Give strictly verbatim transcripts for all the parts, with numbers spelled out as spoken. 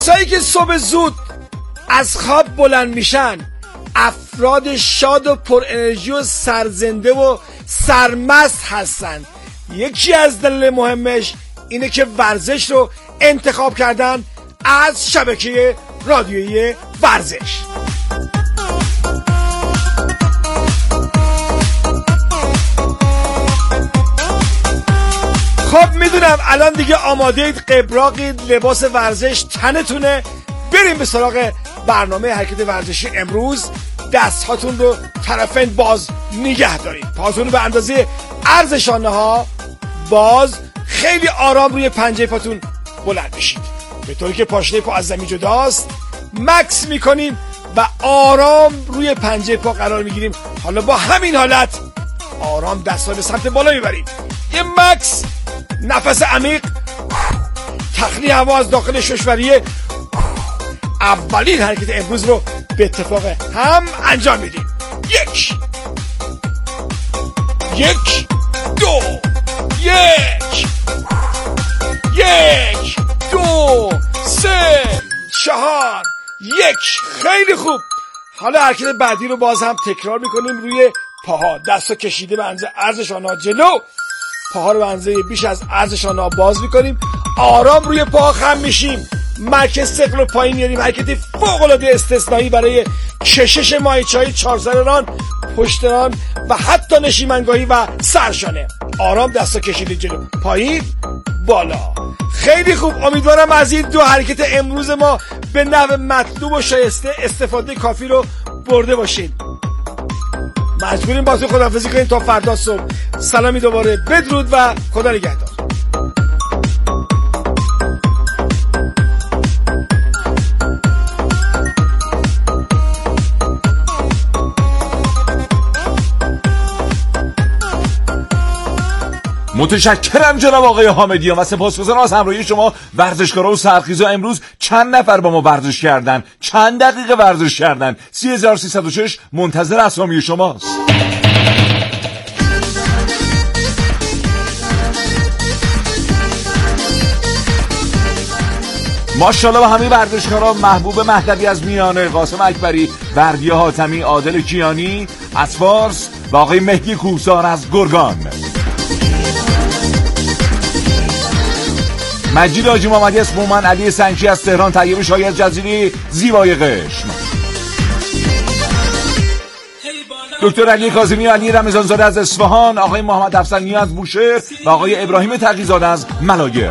کسایی که صبح زود از خواب بلند میشن افراد شاد و پر انرژی و سرزنده و سرمست هستن. یکی از دلایل مهمش اینه که ورزش رو انتخاب کردن از شبکه رادیویی ورزش. خب میدونم الان دیگه آماده اید، قبراقید، لباس ورزش تنتونه. بریم به سراغ برنامه حرکت ورزشی امروز. دست هاتون رو طرفین باز نگه دارید، پاتون رو به اندازه عرض شانه ها باز، خیلی آرام روی پنجه پاتون بلند بشید به طوری که پاشنه پا از زمین جداست. مکس میکنیم و آرام روی پنجه پا قرار میگیریم. حالا با همین حالت آرام دست ها به سمت بالا میبریم. یه مکس، نفس عمیق، تخلیه هوا از داخل ششوریه. اولین حرکت امروز رو به اتفاق هم انجام میدیم. یک یک دو یک یک دو سه چهار یک. خیلی خوب. حالا حرکت بعدی رو باز هم تکرار میکنیم روی پاها. دست رو کشیده به اندازه عرض شانه‌ها جلو، پاها رو به اندازه بیش از عرض شانه‌ها باز میکنیم. آرام روی پاها خم میشیم، مرکز ثقل رو پایین میاریم. حرکتی فوق‌العاده استثنایی برای کشش ماهیچه‌های چهارسر پشت ران و حتی نشیمنگاهی و سرشانه. آرام دستا کشیده جلو، پایین، بالا. خیلی خوب. امیدوارم از این دو حرکت امروز ما به نحو مطلوب و شایسته استفاده کافی رو برده باشید. مجبوریم با تو خداحافظی کنیم تا فردا صبح. سلامی دوباره، بدرود و خدا نگهدار. متشکرم جناب آقای حامدیان و سپاسگزارم از همراهی شما ورزشکارا و سرخیزا. امروز چند نفر با ما ورزش کردن، چند دقیقه ورزش کردن. سی هزار و سیصد و شش منتظر اسامی شماست. ماشاءالله به همه ورزشکارا. محبوب مهدوی از میانه، قاسم اکبری، بردیا حاتمی، عادل کیانی از فارس و آقای مهدی کوهسار از گرگان. مجید حاجی محمدی از بومن، علی سنگی از تهران، طیب شاید جزیری زیبای قشم، دکتر علی کاظمی، علی رمضانزاده از اصفهان، آقای محمد افسانی از بوشهر و آقای ابراهیم تقی‌زاده از ملاگر.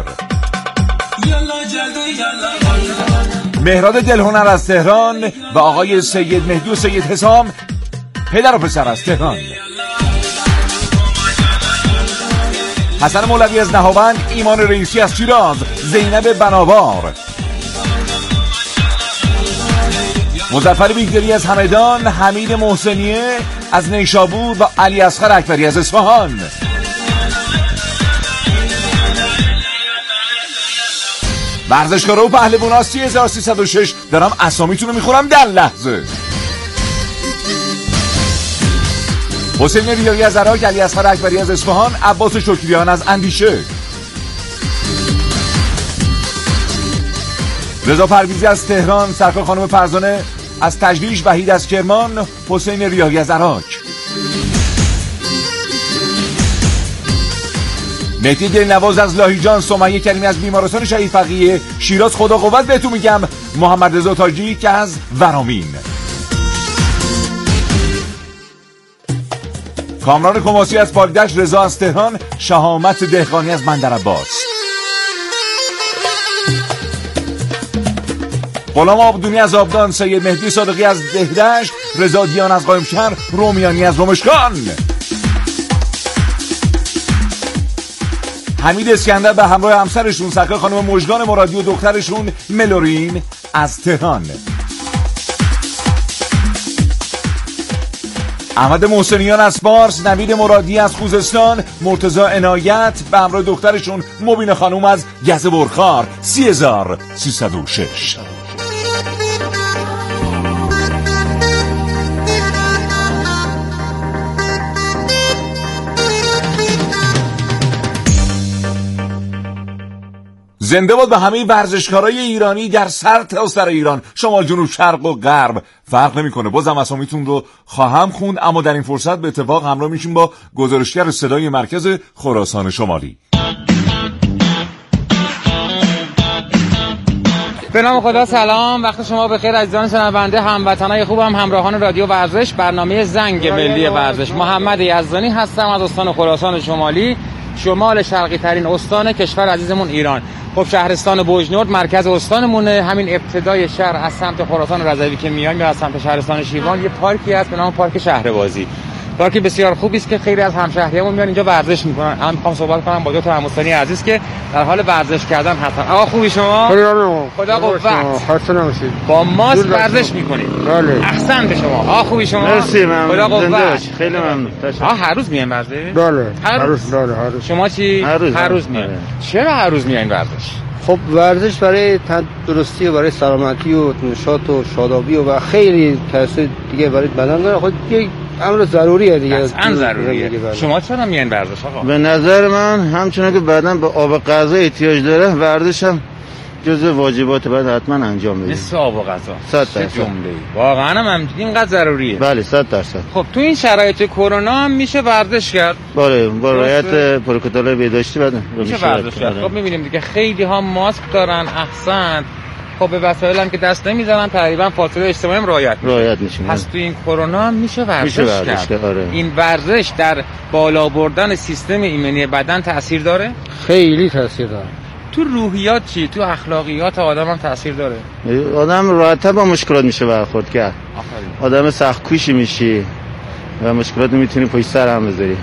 مهراد دلهنر از تهران و آقای سید مهدی و سید حسام پدر و پسر از تهران. حسن مولوی از نهاوند، ایمان رئیسی از شیراز، زینب بناوار، مظفر بیگدری از همدان، حمید محسنیه از نیشابور و علی اصغر اکبری از اصفهان. ورزشکارا و پهلوانا سی هزار و سیصد و شش. دارم اسامیتون رو میخورم در لحظه. حسین ریایی از عراق، علی اصغر اکبری از اصفهان، عباس شکریان از اندیشه، رضا پرویزی از تهران، سرکار خانم فرزانه از تجریش، وحید از کرمان، حسین ریایی از عراق، مهدی دلنواز از لاهیجان، سمیه کریمی از بیمارستان شهید فقیه شیراز، خدا قوت بهتون میگم، محمد رضا تاجی که از ورامین، کامران کماسی از پاریدشت، رضا از تهران، شهامت دهقانی از بندرعباس، غلام آبدونی از آبدان، سید مهدی صادقی از دهدشت، رضا دیان از قائمشهر، رومیانی از رمشکان، حمید اسکندر به همراه همسرشون سرکار خانم مژگان مرادی و دخترشون ملورین از تهران، احمد محسنیان از فارس، نوید مرادی از خوزستان، مرتضی عنایت به همراه دخترشون مبین خانوم از گز برخار سی هزار و سیصد و شش. زنده باد به همه ورزشکارای ایرانی در سر تا سر ایران، شمال، جنوب، شرق و غرب، فرق نمیکنه. بازم اسامیتون رو خواهم خوند، اما در این فرصت به اتفاق همراه میشیم با گزارشگر صدای مرکز خراسان شمالی. به نام خدا، سلام، وقت شما بخیر عزیزان شنونده، هموطنای خوبم، همراهان رادیو ورزش، برنامه زنگ ملی ورزش. محمد یزدانی هستم از استان خراسان شمالی، شمال شرقی ترین استان کشور عزیزمون ایران. خب شهرستان بوجنورد مرکز استانمونه. همین ابتدای شهر از سمت خراسان رضوی که میایم یا از سمت شهرستان شیوان یه پارکی هست به نام پارک شهربازی. پارکی بسیار خوبی است که خیلی از همشهریامون میان اینجا ورزش میکنن. من میخوام صحبت کنم با دو تا هموطنی عزیز که در حال ورزش کردن هستن. آقا خوبی شما؟ خدا قوت. خسته نباشید. با ماست ورزش میکنید؟ بله. احسنت شما. آقا خوبی شما؟ مرسی، ممنون. خدا قوت. خیلی ممنون. آ هر روز میایم ورزش؟ بله. هر روز بله هر روز. شما چی؟ هر روز, هر روز میایم. چرا هر روز میایم ورزش؟ خب ورزش برای تندرستی و برای سلامتی و نشاط و شادابی و خیلی تاثیر دیگه برای بدن داره. خب یک امر ضروریه دیگه. اصلا ضروریه. شما چرا میاین ورزش آقا؟ به نظر من همچنان که بدن به آب و غذا احتیاج داره، ورزش هم جزء واجبات باید حتما انجام بدیم. مثل آب و غذا. صد درصد. جمله. واقعا هم اینقدر ضروریه. بله صد درصد. خب تو این شرایط کرونا هم میشه ورزش کرد. بله با رعایت پروتکل بهداشتی بعد میشه ورزش کرد. خب میبینیم دیگه خیلی ها ماسک دارن، احسن. خب به وسایل هم که دست نمیزنن تقریبا فاصله اجتماعی هم رعایت میشه. رعایت میشه. پس تو این کرونا هم میشه ورزش, میشه ورزش کرد. آره. این ورزش در بالا بردن سیستم ایمنی بدن تاثیر داره؟ خیلی تاثیر داره. تو روحیات چی؟ تو اخلاقیات آدم هم تاثیر داره؟ آدم راحت با مشکلات میشه برخورد کرد. آفرین. آدم سخت‌کوشی میشی و مشکلات رو میتونی پشت سر هم بذاری.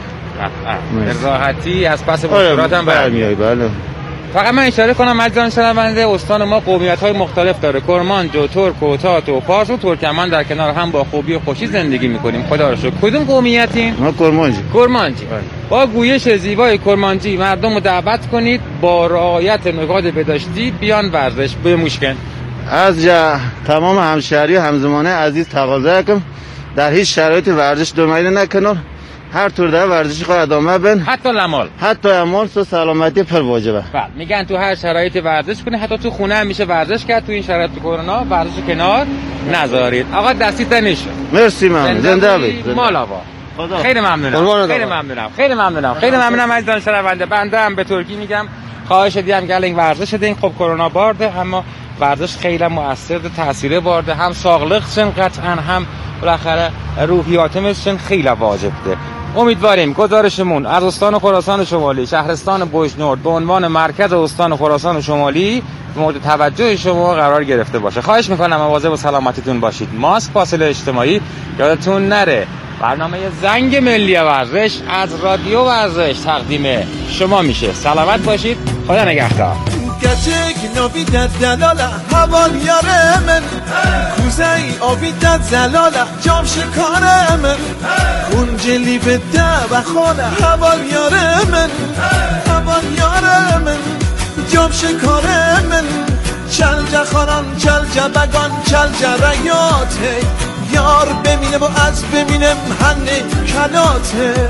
به راحتی از پس مشکلات هم برمیای. بله. فقط من اشاره کنم عزیزان شنونده، استان ما قومیت‌های مختلف داره. کرمانج و ترک و تات و پارس و ترکمن در کنار هم با خوبی و خوشی زندگی می‌کنیم. خدا رو شکر. کدوم قومیتین؟ ما کرمانجی. کرمانجی. با گویش زیبای کرمانجی مردم رو دعوت کنید با رعایت نکات بهداشتی بیان ورزش بموشکن. از جا تمام همشهری و همزمانه عزیز تقاضا کنم در هیچ شرایط ورزش دومیده نکنن. هر طور در ورزشی خواهد ادامه بن، حتی لمال حتی امال و سلامتی پر واجبه. بله میگن تو هر شرایطی ورزش کنه، حتی تو خونه هم میشه ورزش کرد. تو این شرایط کرونا ورزش کنار نذارید. آقا دستی تنش. مرسی ممنون. زنده باشید. مالاوا. خیلی ممنونم. خیلی ممنونم. خیلی ممنونم. خیلی ممنونم عزیزان شنونده. بنده هم به ترکی میگم خواهش دیدم که این ورزش دین. خب کرونا بارده اما ورزش خیلی مؤثر تاثیر بارده، هم ساغلقشن قطعا هم بالاخره روحیاتمشن خیلی واجب ده. امیدواریم گزارشمون از استان خراسان شمالی، شهرستان بوجنورد به عنوان مرکز استان خراسان شمالی مورد توجه شما قرار گرفته باشه. خواهش میکنم مواظب سلامتیتون باشید. ماسک، فاصله اجتماعی یادتون نره. برنامه زنگ ملی ورزش از رادیو ورزش تقدیم شما میشه. سلامت باشید. خدا نگهدار. گچک نوی در دلاله هوان یاره من، کوزه ای آبی در زلاله جام شکاره من، اون جلی به ده و خانه هوان یاره من، هوان یاره من جام شکاره من، چل جخانان چل جبگان چل جریاته، یار بمینه و از بمینم هنه کلاته،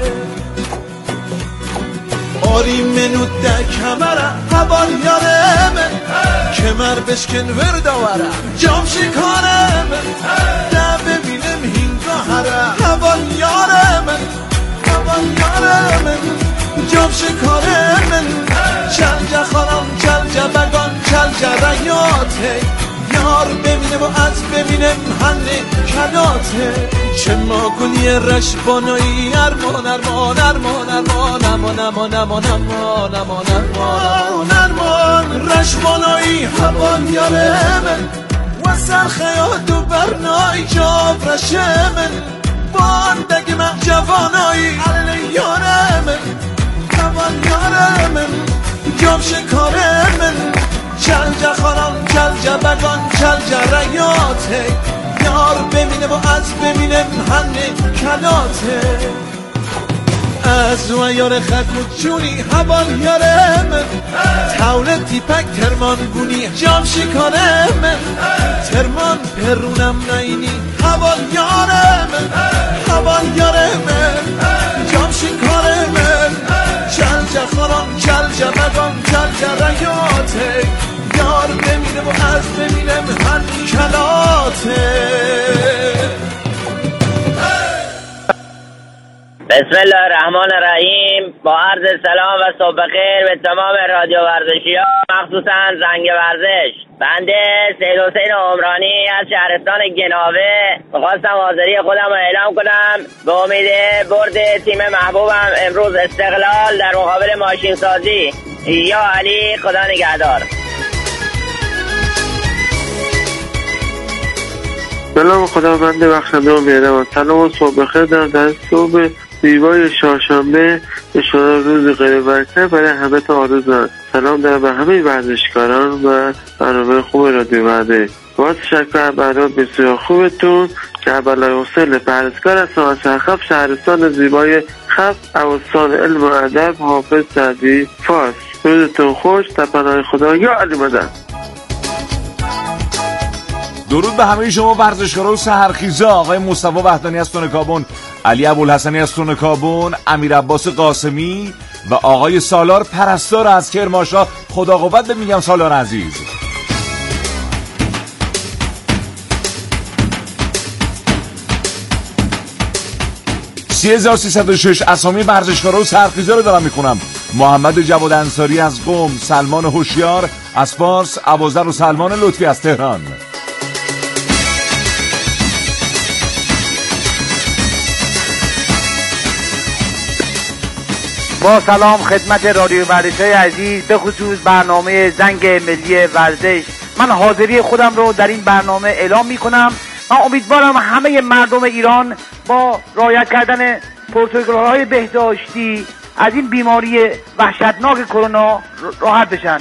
آری منو ده کمره هوان یاره من، کمر بشکن وردواره جام شکاره من، ده ببینم هینگا هره هوان یاره من، هوان یاره من جام شکاره من، چل جخانم چل جبگان چل جریاته، یار ببینه و از ببینم هنه کلاته، چه ما گلی رشبانایی ارمان ارمان ارمان ارمان ارمان ارمان ارمان ارمان ارمان ارمان ارمان رشبانایی هوان یاره من، و سرخیات و برنای جاب رشه من، باندگی من جوانایی علی یاره من، هوان یاره من جام شکاره من، چل جخانم چل جبگان چل جریاته، یار ببینه و از ببینم هنه کلاته، از و یار خدمت چونی هوان یاره من، تول تیپک ترمان گونی جام شکاره من، ترمان پرونم نینی هوان یاره من، هوان یاره من جام شکاره من، چل جخانم چل جرقان جرجرکاته یار بمیره و از بمیرم همین کلاته. بسم الله الرحمن الرحیم. با عرض سلام و صبح بخیر به تمام رادیو ورزشی ها، مخصوصا زنگ ورزش. بنده سید حسین عمرانی از شهرستان گناوه می‌خواستم حاضری خودم رو اعلام کنم به امید برد تیم محبوبم امروز استقلال در مقابل ماشین سازی. یا علی، خدا نگهدار. سلام خداوند بخشنده و مهربان. سلام و صبح بخیر در در صبح زیبای چهارشنبه به شما روز غیر برکت برای همه تا آرزو دارم. سلام دارم به همه ورزشکاران و برنامه خوب رادیو ورزش. با تشکر برای بسیار خوبتون. جبل حسین پرستگار هستم از سرخف شهرستان زیبای خف اوستان علم و ادب حافظ سعدی فارس. روزتون خوش. در پناه خدا. یا علی مدد. درود به همه شما ورزشکاران و سحرخیزا. آقای مصطفی وحدانی از تونکابون، علی ابوالحسنی از تونکابون، امیر عباس قاسمی و آقای سالار پرستار از کرمانشاه. خدا قوت میگم سالار عزیز. سه هزار و سیصد و شش اسامی ورزشکاران و سحرخیزا رو دارم میخونم. محمد جواد انصاری از قم، سلمان هوشیار از فارس، ابوذر و سلمان لطفی از تهران. با سلام خدمت رادیو ورزشی عزیز، به خصوص برنامه زنگ ملی ورزش. من حاضری خودم رو در این برنامه اعلام می کنم. من امیدوارم همه مردم ایران با رعایت کردن پروتکل‌های بهداشتی از این بیماری وحشتناک کرونا راحت بشن.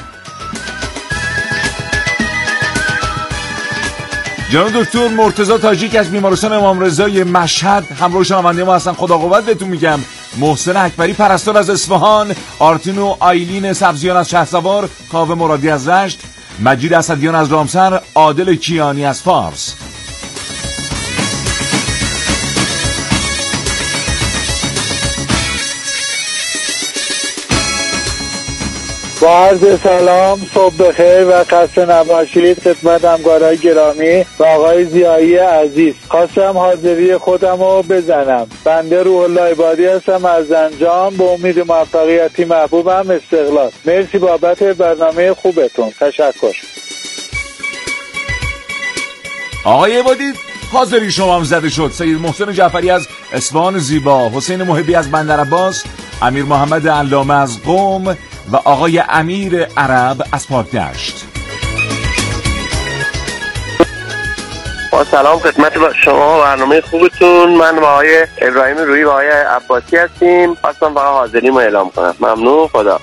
جناب دکتر مرتضی تاجیک از بیمارستان امام رضای مشهد همراه شنونده ما هستن. خدا قوت بهتون میگم. محسن اکبری پرستار از اصفهان، آرتین و آیلین سبزیان از شهرسوار، کاوه مرادی از رشت، مجید اسدیان از رامسر، عادل کیانی از فارس. با عرض سلام، صبح بخیر و خسته نباشید خدمت همکارای گرامی و آقای ضیایی عزیز. خواستم حاضری خودم رو بزنم. بنده روح الله عبادی هستم از زنجان، به امید موفقیتی محبوبم استقلال. مرسی بابت برنامه خوبتون. تشکر. آقای عبادی حاضری شما هم زده شد. سید محسن جعفری از اصفهان زیبا، حسین محبی از بندرعباس، امیر محمد علامه از قم و آقای امیر عرب از پاکدشت. با سلام خدمت شما و برنامه خوبتون. من و آقای ابراهیم رویی و آقای عباسی هستیم. خواستم فقط حاضریم رو اعلام کنم. ممنون. خدا.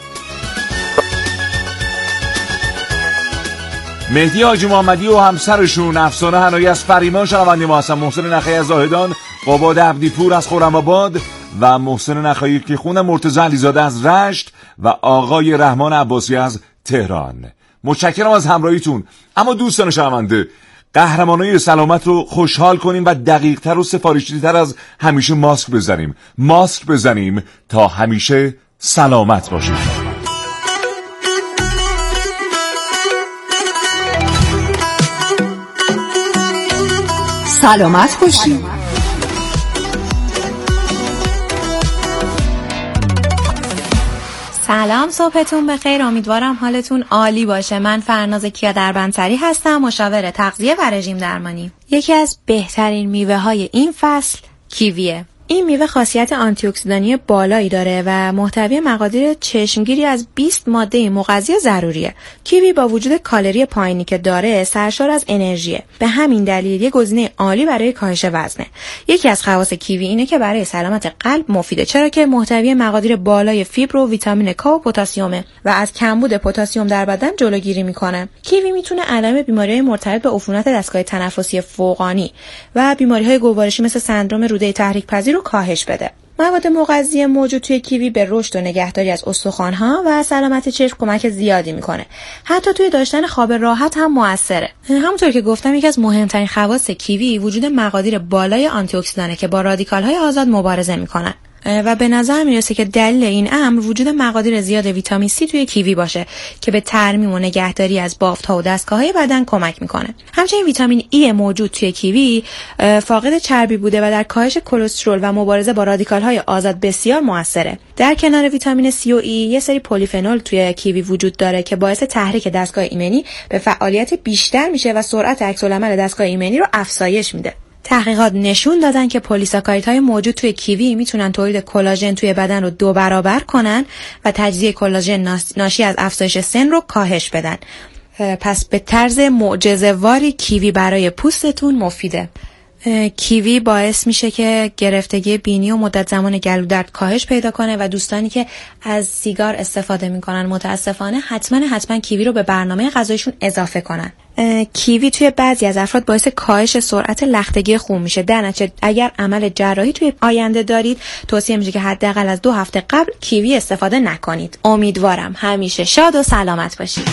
مهدی حاجی محمدی و همسرشون افسانه حنایی از فریمان شنونده ما هستن. محسن نخعی از زاهدان، قباد عبدیپور از خرم‌آباد و محسن نخعی که خونه مرتضی علیزاده از رشت و آقای رحمان عباسی از تهران. متشکرم از همراهیتون. اما دوستان شنونده، قهرمانای سلامت رو خوشحال کنیم و دقیق‌تر و سفارشی‌تر از همیشه ماسک بزنیم. ماسک بزنیم تا همیشه سلامت باشیم. سلامت باشیم. سلام، صبحتون بخیر. امیدوارم حالتون عالی باشه. من فرناز کیا دربندسری هستم، مشاور تغذیه و رژیم درمانی. یکی از بهترین میوه های این فصل کیویه. این میوه خاصیت آنتی اکسیدانی بالایی داره و محتوی مقادیر چشمگیری از بیست ماده مغذی ضروریه. کیوی با وجود کالری پایینی که داره سرشار از انرژیه. به همین دلیل یه گزینه عالی برای کاهش وزنه. یکی از خواص کیوی اینه که برای سلامت قلب مفیده، چرا که محتوی مقادیر بالای فیبر و ویتامین کا و پتاسیمه و از کمبود پتاسیم در بدن جلوگیری میکنه. کیوی میتونه علائم بیماریهای مرتبط به عفونت دستگاه تنفسی فوقانی و بیماریهای گوارشی مثل سندرم روده تحریک پذیر رو کاهش بده. مواد مغذی موجود توی کیوی به رشد و نگهداری از استخوان‌ها و سلامت چشم کمک زیادی میکنه. حتی توی داشتن خواب راحت هم موثره. همونطور که گفتم یکی از مهمترین خواص کیوی وجود مقادیر بالای آنتی اکسیدانه که با رادیکال‌های آزاد مبارزه میکنن. و به نظر میرسه که دلیل این امر وجود مقادیر زیاد ویتامین سی توی کیوی باشه که به ترمیم و نگهداری از بافت‌ها و دستگاه‌های بدن کمک میکنه. همچنین ویتامین ای موجود توی کیوی فاقد چربی بوده و در کاهش کلسترول و مبارزه با رادیکال‌های آزاد بسیار موثره. در کنار ویتامین سی و ای یه سری پلیفنول توی کیوی وجود داره که باعث تحریک دستگاه ایمنی به فعالیت بیشتر میشه و سرعت عکس‌العمل دستگاه ایمنی رو افزایش میده. تحقیقات نشون دادن که پلیساکاریدهای موجود توی کیوی میتونن تولید کلاژن توی بدن رو دو برابر کنن و تجزیه کلاژن ناشی از افزایش سن رو کاهش بدن. پس به طرز معجزه‌واری کیوی برای پوستتون مفیده. کیوی باعث میشه که گرفتگی بینی و مدت زمان گلودرد کاهش پیدا کنه و دوستانی که از سیگار استفاده میکنن متاسفانه حتما حتما کیوی رو به برنامه غذایشون اضافه کنن. کیوی توی بعضی از افراد باعث کاهش سرعت لختگی خون میشه. در نتیجه اگر عمل جراحی توی آینده دارید توصیه میشه که حداقل از دو هفته قبل کیوی استفاده نکنید. امیدوارم همیشه شاد و سلامت باشید.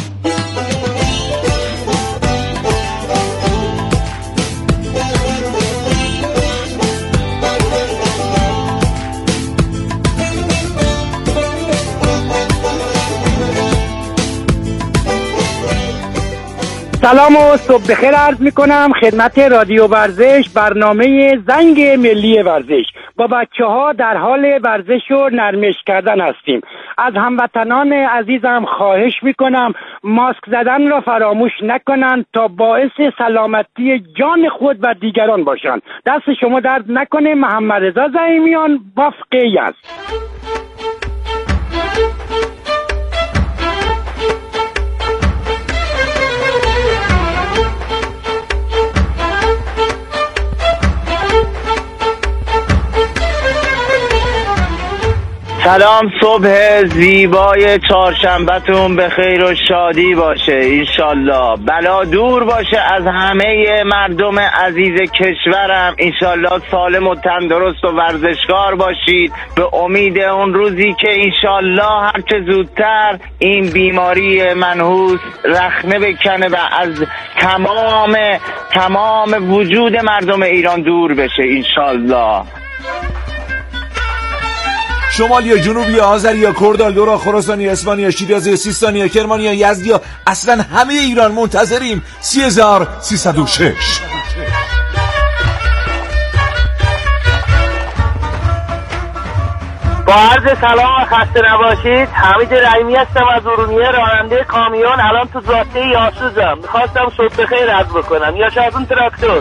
سلام و صبح بخیر عرض میکنم خدمت رادیو ورزش، برنامه زنگ ملی ورزش. با بچه ها در حال ورزش و نرمش کردن هستیم. از هموطنان عزیزم خواهش میکنم ماسک زدن را فراموش نکنند تا باعث سلامتی جان خود و دیگران باشند. دست شما درد نکنه. محمد رضا زعیمیان بافقی است. سلام، صبح زیبای چهارشنبه‌تون به خیر و شادی باشه انشالله. بلا دور باشه از همه مردم عزیز کشورم انشالله. سالم و تندرست و ورزشکار باشید به امید اون روزی که انشالله هرچه زودتر این بیماری منحوس رخنه بکنه و از تمام تمام وجود مردم ایران دور بشه انشالله. شمال یا جنوب یا آذر یا کرد یا خراسان یا اصفهان یا شیراز یا سیستان یا کرمان یا یزد یا اصلا همه ایران منتظریم. سی هزار سیصد و شش. با عرض سلام و خسته نباشید. حمید رحیمی هستم از ارومیه، راننده کامیون. الان تو جاده یاسوزم. میخواستم صبح بخیر عرض بکنم یا شاید اون تراکتور.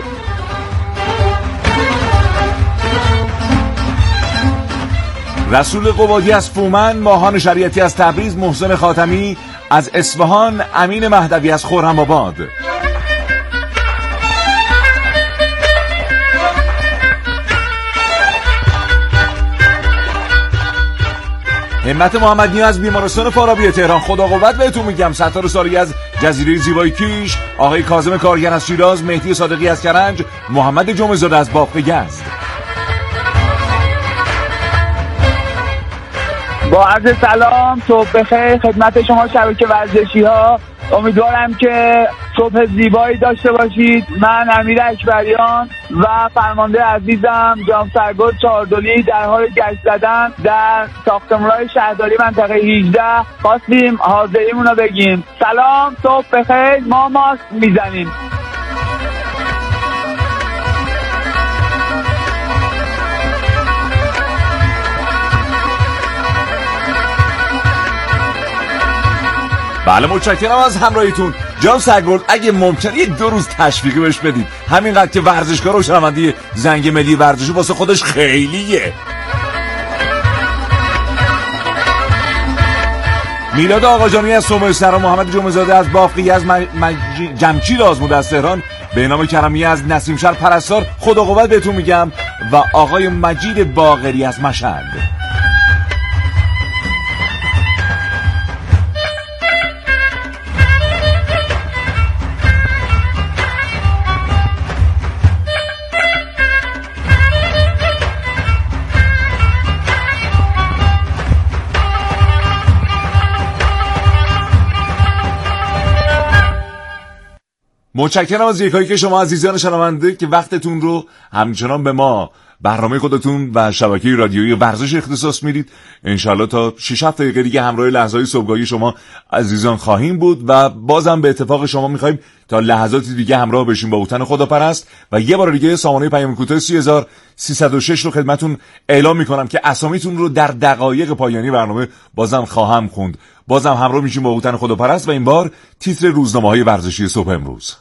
رسول قبادی از فومن، ماهان شریعتی از تبریز، محسن خاتمی از اصفهان، امین مهدوی از خرم‌آباد. همت محمدی از بیمارستان فارابی تهران، خدا قوت بهتون میگم. ستار ساری از جزیره زیبای کیش، آقای کاظم کارگر از شیراز، مهدی صادقی از کرنج، محمد جمعه زاده از باغ یزد. با عرض سلام، صبح بخیر خدمت شما شبکه ورزشی ها. امیدوارم که صبح زیبایی داشته باشید. من امیر اکبریان و فرمانده عزیزم جناب سرگل چهاردلی در حال گشت زدن در ساختمان‌های شهرداری منطقه هجده خواستیم حاضریمون رو بگیم. سلام، صبح بخیر. ما ماسک میزنیم. بله متشکرم از همراهیتون. جان سرگرد اگه ممکنه یه دو روز تشویقی بهش بدید، همینقدر که ورزشکار و شنونده زنگ ملی ورزشی واسه خودش خیلیه. میلاد آقاجانی از سومه سرا، محمد جمعه زاده از بافقی از مج... مج... جمشید آزمود از تهران، به نام کرمی از نسیم شهر پرستار، خدا قوت بهتون میگم، و آقای مجید باقری از مشهد. متشکرم از یکایی که شما عزیزان شنونده که وقتتون رو همچنان به ما برنامه خودتون و شبکه رادیویی ورزش اختصاص میدید. انشالله تا شش هفت دقیقه دیگه همراه لحظه‌های صبحگاهی شما عزیزان خواهیم بود و بازم به اتفاق شما میخوایم تا لحظاتی دیگه همراه بشیم با اوتن خداپرست. و یه بار دیگه سامانه پیام کوتاه سه هزار سیصد و شش رو خدمتون اعلام میکنم که اسامیتون رو در دقایق پایانی برنامه بازم خواهم خوند. بازم همراه میشیم با اوتن خداپرست و این بار تیتر روزنامه‌های ورزشی صبح امروز.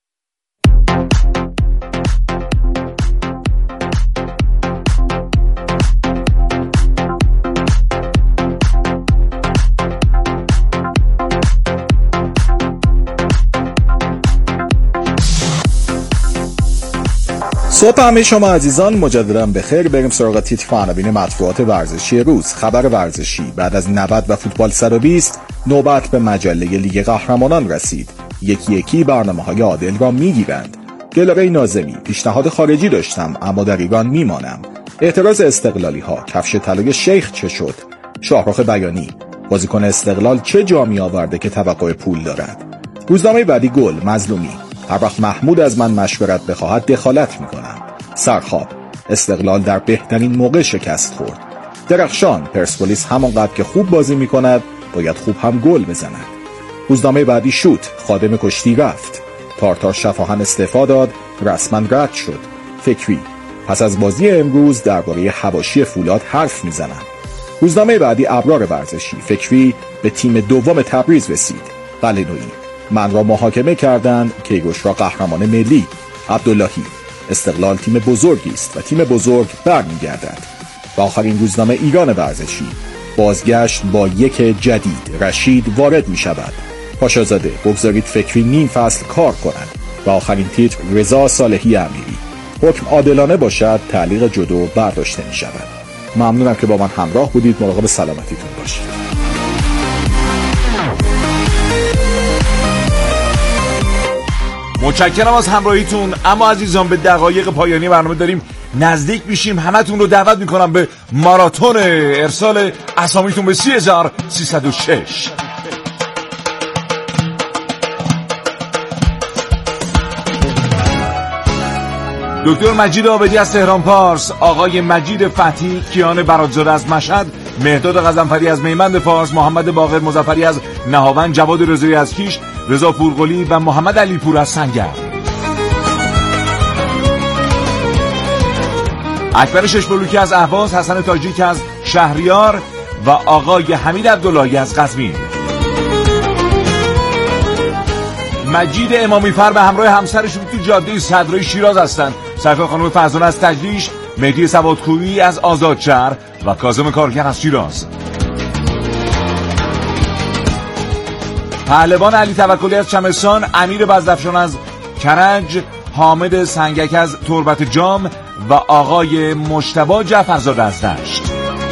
صبح همه شما عزیزان، مجددا بخیر. بریم سراغ تیتر فناوین مطبوعات ورزشی روز. خبر ورزشی: بعد از نود و فوتبال صد و بیست نوبت به مجله لیگ قهرمانان رسید. یکی یکی برنامه‌های عادل را می‌گیرند. دلارای ناظمی: پیشنهاد خارجی داشتم اما در ایران میمانم. اعتراض استقلالی‌ها: کفش طلای شیخ چه شد؟ شاهرخ بیانی: بازیکن استقلال چه جامی آورده که توقع پول دارد؟ روزنامه بعدی گل: مظلومی: هر وقت محمود از من مشورت بخواهد دخالت میکنم. سرخاب: استقلال در بهترین موقع شکست خورد. درخشان: پرسپولیس همانقدر که خوب بازی میکند باید خوب هم گل بزند. روزنامه بعدی شوت: خادم کشتی رفت. تارتار شفاهن استعفا داد، رسما رد شد. فکری: پس از بازی امروز درباره حواشی فولاد حرف میزنند. روزنامه بعدی ابرار ورزشی: فکری به تیم دوم تبریز رسید. قلعه‌نویی: من را محاکمه کردند، کیروش را قهرمان ملی. عبداللهی: استقلال تیم بزرگی است و تیم بزرگ برمیگردد. و آخرین روزنامه ایران ورزشی: بازگشت با یک جدید، رشید وارد می شود. پاشازاده: بگذارید فکری نیم فصل کار کنند. و آخرین تیتر: رضا صالحی امیری: حکم عادلانه باشد، تعلیق جدو برداشته می شود. ممنونم که با من همراه بودید. مراقب سلامتیتون باشید. متشکرم از همراهیتون. اما عزیزان به دقایق پایانی برنامه داریم نزدیک میشیم. همتون رو دعوت میکنم به ماراتون ارسال اسامیتون به سه هزار سیصد و شش. دکتر مجید عابدی از تهران پارس، آقای مجید فتحی کیان برادزاده از مشهد، مهداد غضنفری از میمند فارس، محمد باقر مظفری از نهاوند، جواد رضایی از کیش، رضا پورقلی و محمد علی پور از سنگر، اکبر ششبلوکی از اهواز، حسن تاجیک از شهریار و آقای حمید عبداللهی از قزوین. مجید امامی فر به همراه همسرشون تو جاده صدرای شیراز هستند. سرکار خانم فرزانه از تجریش، مهدی سوادخویی از آزادشهر و کاظم کارگر از شیراز. پهلوان علی توکلی از چمستان، امیر بزدفشان از کرج، حامد سنگک از تربت جام و آقای مجتبی جعفرزاده از دشت.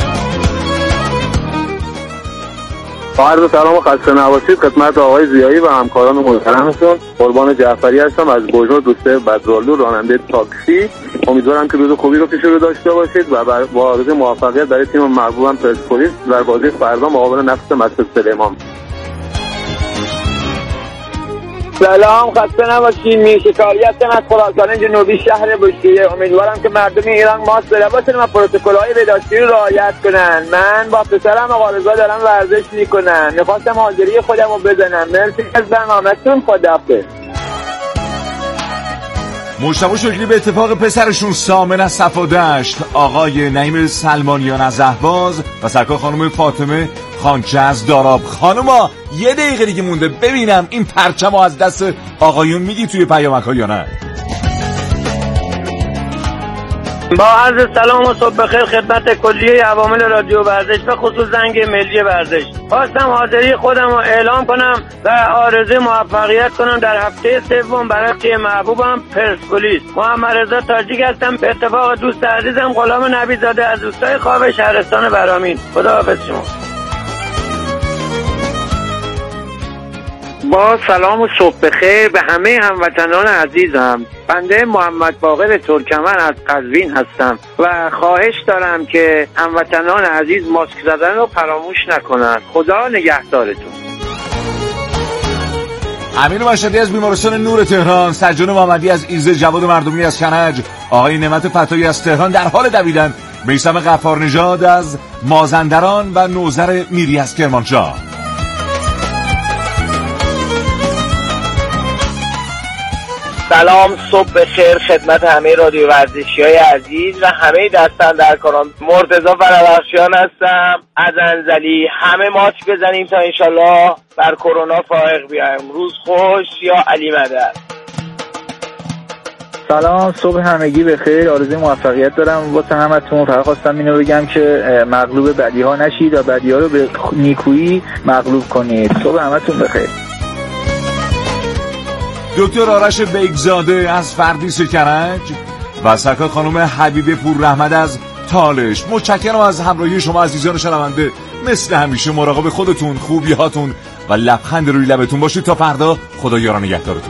با عرض سلام و خسته نباشید خدمت آقای زیایی و همکاران محترمتون. قربان جعفری هستم از بوجنور دوسته بدرالو، راننده تاکسی. امیدوارم که روز خوبی رو پیش رو داشته باشید و با آرزوی موفقیت برای تیم محبوبم پرسپولیس در بازی فردا مقابل نفت مسجد سلیمان. سلام، خسته نباشید. میرشکاری هستم از خراسان جنوبی شهر بوشهر. امیدوارم که مردم ایران ماسک بلباسن و پروتکل‌های بهداشتی رو رعایت کنن. من با پسرم آقا رضا دارم ورزش میکنم. میخواستم حاضری خودم رو بزنم. مرسی از برنامه‌تون. خداحافظ. مجتبی شکری به اتفاق پسرشون سامن از صفادشت، آقای نعیم سلمانیان از اهواز و سرکار خانم فاطمه خانچه از داراب. خانوما یه دقیقه دیگه مونده ببینم این پرچم رو از دست آقایون میگی توی پیامک ها یا نه؟ با عرض سلام و صبح بخیر خدمت کلیه عوامل رادیو ورزش و خصوص زنگ ملی ورزش. خواستم حاضری خودم رو اعلام کنم و آرزوی موفقیت کنم در هفته سوم برای تیم محبوبم پرسپولیس. محمد رضا تاجیک هستم. به اتفاق دوست عزیزم غلام نبی‌زاده از دوستای خواب شهرستان برامین. خداحافظ شما. با سلام و صبح بخیر به همه هموطنان عزیزم. بنده محمد باقر ترکمن از قزوین هستم و خواهش دارم که هموطنان عزیز ماسک زدن رو فراموش نکنند. خدا نگهدارتون. امیر مشهدی از بیمارستان نور تهران، سجاد محمدی از ایزه، جواد مردمی از کرج، آقای نعمت فتایی از تهران در حال دویدن، میثم غفارنژاد از مازندران و نوذر میری از کرمانشاه. سلام، صبح بخیر خدمت همه رادیو ورزشی های عزیز و همه دستن در کاران. مرتضی فربخشیان هستم از انزلی. همه ماچ بزنیم تا انشالله بر کرونا فائق بیایم. روز خوش یا علی مدد. سلام، صبح همگی بخیر، آرزوی موفقیت دارم واسه همتون. فقط خواستم اینو بگم که مغلوب بدیها نشید و بدیها رو به نیکویی مغلوب کنید. صبح همتون بخیر. دکتر آرش بیگزاده از فردیس کرج و سرکار خانم حبیبه پوررحمت از تالش. متشکرم از همراهی شما عزیزان شنونده. مثل همیشه مراقب خودتون، خوبی‌هاتون و لبخند روی لبتون باشید. تا فردا، خدا یار و نگهدارتون.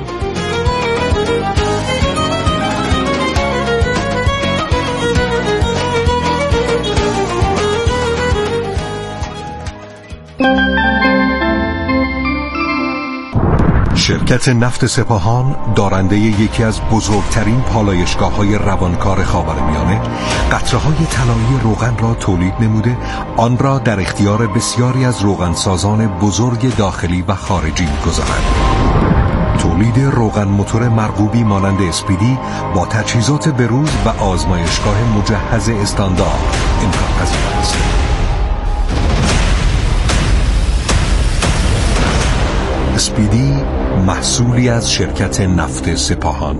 شرکت نفت سپاهان، دارنده یکی از بزرگترین پالایشگاه‌های روانکار خاورمیانه، قطره‌های طلایی روغن را تولید نموده، آن را در اختیار بسیاری از روغنسازان بزرگ داخلی و خارجی می‌گذارد. تولید روغن موتور مرغوبی مانند اسپیدی با تجهیزات بروز و آزمایشگاه مجهز استاندارد امکان پذیر است. اسپیدی محصولی از شرکت نفت سپاهان.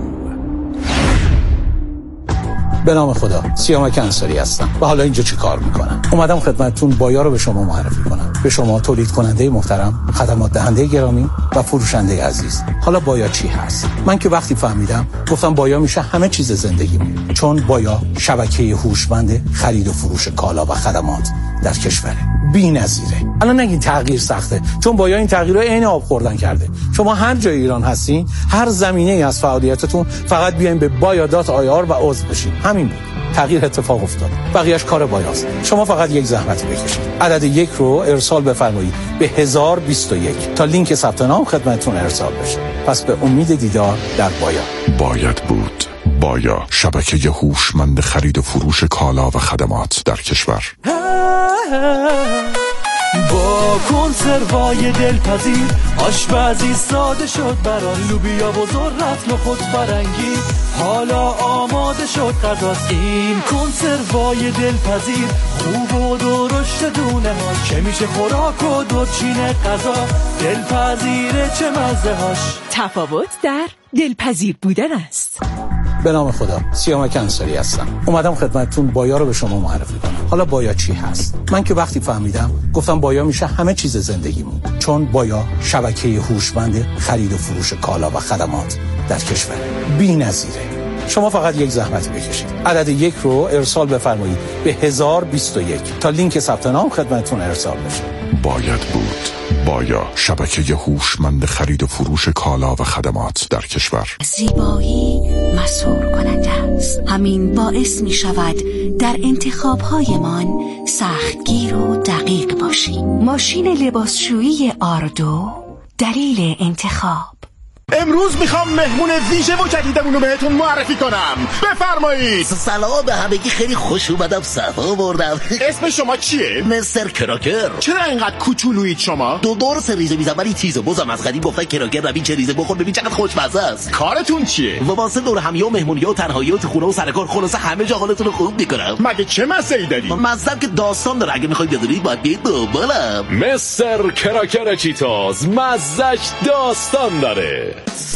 به نام خدا، سیامک انصاری هستم و حالا اینجا چه کار میکنم؟ اومدم خدمتتون بایا رو به شما معرفی کنم. به شما تولید کننده محترم، خدمات دهنده گرامی و فروشنده عزیز. حالا بایا چی هست؟ من که وقتی فهمیدم گفتم بایا میشه همه چیز زندگیمون، چون بایا شبکه هوشمند خرید و فروش کالا و خدمات در کشور بی‌نظیره. الان نگین تغییر سخته، چون بایا این تغییر رو عین آب خوردن کرده. شما هر جای ایران هستین، هر زمینه‌ای از فعالیتتون، فقط بیاین به بایا دات آی آر و عضو بشین. همین بود. تغییر اتفاق افتاد. بقیه‌اش کار بایاست. شما فقط یک زحمت بکشید. عدد یک رو ارسال بفرمایید به هزار و بیست و یک تا لینک ثبت نام خدمتتون ارسال بشه. پس به امید دیدار در بایا. باید بود. بایا، شبکه هوشمند خرید و فروش کالا و خدمات در کشور. با کنسروای دلپذیر آشپزی ساده شد برای لوبیا و ذرت نخود فرنگی. حالا آماده شد غذاست. این کنسروای دلپذیر خوب و درشت دونه ها که میشه خوراک و دورچین غذا. دلپذیره چه مزه هاش. تفاوت در دلپذیر بودن است. به نام خدا، سیامک انصاری هستم. اومدم خدمتتون بایا رو به شما معرفی کنم. حالا بایا چی هست؟ من که وقتی فهمیدم گفتم بایا میشه همه چیز زندگیمون، چون بایا شبکه هوشمند خرید و فروش کالا و خدمات در کشور بی‌نظیره. شما فقط یک زحمت بکشید. عدد یک رو ارسال بفرمایید به هزار و بیست و یک تا لینک ثبت نام خدمتتون ارسال بشه. باید بود. بایا، شبکه هوشمند خرید و فروش کالا و خدمات در کشور. زیبایی مسحور کننده است. همین باعث می شود در انتخاب‌هایمان سختگیر و دقیق باشیم. ماشین لباسشویی آردو، دلیل انتخاب. امروز میخوام مهمون ویژه و جدیدمون رو بهتون معرفی کنم. بفرمایید. سلام به همگی، خیلی خوش اومدم، صفا بردم. اسم شما چیه؟ مستر کراکر. چرا اینقدر کوچولویید شما؟ دو دور سه ریزه میزم ولی تیز و بزم. از قدیم گفتن کراکر ببین چه ریزه بخور ببین چقدر خوشمزه است. کارتون چیه؟ واسه دور همیه و مهمونی و تنهایی و تو خونه و سر کار، خلاصه همه جا حالتون رو خوب میکنم. مگه چه مسئله‌ای داری؟ مزه‌ام که داستان داره، اگه میخواید بدونید باید بیاید دنبالم. مستر کراکر چیتوز، مزه‌اش داستان داره.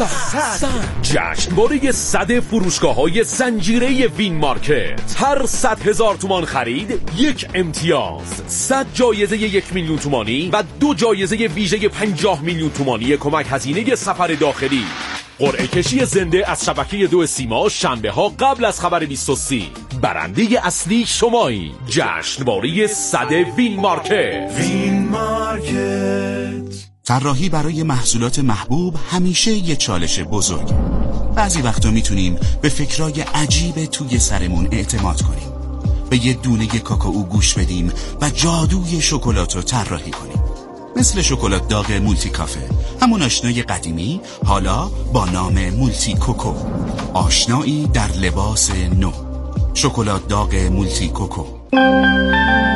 جشنواره صد فروشگاه‌های زنجیره وین مارکت. هر صد هزار تومان خرید یک امتیاز، صد جایزه یک میلیون تومانی و دو جایزه ویژه پنجاه میلیون تومانی کمک هزینه سفر داخلی. قرعه کشی زنده از شبکه دو سیما شنبه ها قبل از خبر بیست و سه. برنده اصلی شمایی. جشنواره صد وین مارکت. وین مارکت. طراحی برای محصولات محبوب همیشه یه چالش بزرگ. بعضی وقتا میتونیم به فکرای عجیب توی سرمون اعتماد کنیم، به یه دونه کاکائو گوش بدیم و جادوی شکلات رو طراحی کنیم. مثل شکلات داغ مولتی کافه، همون آشنای قدیمی حالا با نام مولتی کوکو، آشنایی در لباس نو. شکلات داغ مولتی کوکو.